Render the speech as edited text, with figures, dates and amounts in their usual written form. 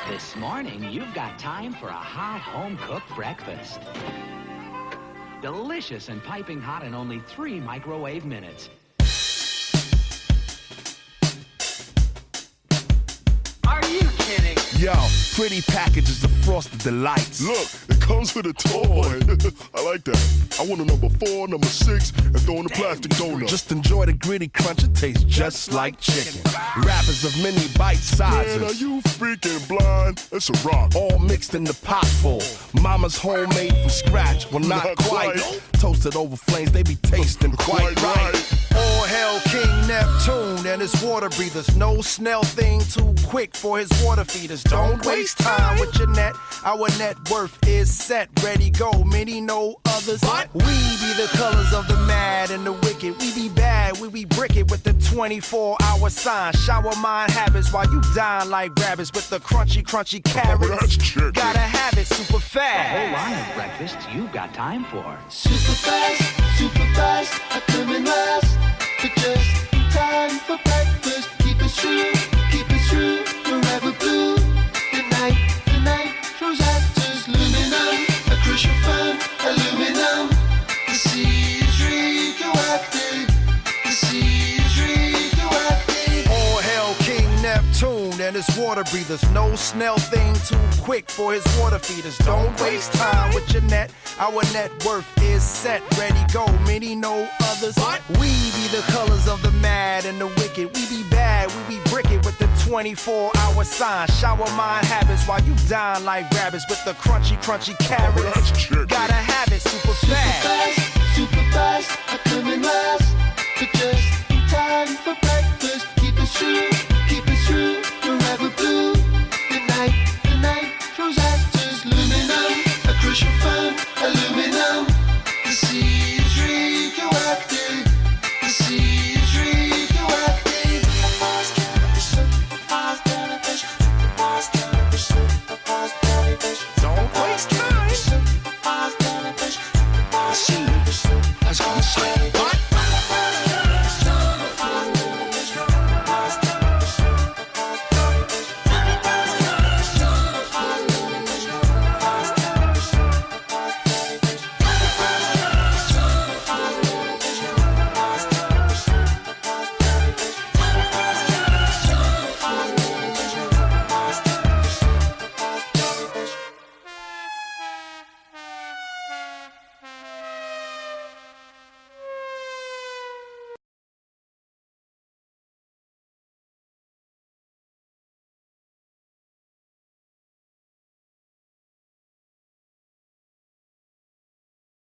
This morning, you've got time for a hot home-cooked breakfast. Delicious and piping hot in only 3 microwave minutes. Are you kidding? Yo, pretty packages of Frosted Delights. Look, it comes with a toy. I like that. I want a number 4, number 6, and throw in the plastic donut. Just enjoy the gritty crunch, it tastes just like chicken. Wrappers of mini bite sizes. Man, are you freaking blind? It's a rock. All mixed in the pot full. Mama's homemade from scratch. Well, not quite. Toasted over flames, they be tasting quite right. All hail King Neptune and his water breathers. No snail thing too quick for his water feeders. Don't waste time with your net. Our net worth is set, ready, go. Many know others. We be the colors of the mad and the wicked. We be bad, we be brick it with the 24-hour sign. Shower mind habits while you dine like rabbits with the crunchy carrots. That's chicken. Gotta have it super A fast. whole line of breakfasts you've got time for. Super fast, I come in last. But just in time for breakfast. Keep it true, forever blue. The night throws actors, luminum. A crucial fun, aluminum. The sea is radioactive. All hail King Neptune and his water breathers. No snail thing too quick for his water feeders. Don't waste time with your net. Our net worth is set, ready, go. Many know others. We be the colors of the mad and the wicked. We be bad, we be brick it with the 24-hour sign. Shower mind habits while you dine like rabbits with the crunchy carrots. That's chicken. Gotta have it super fast.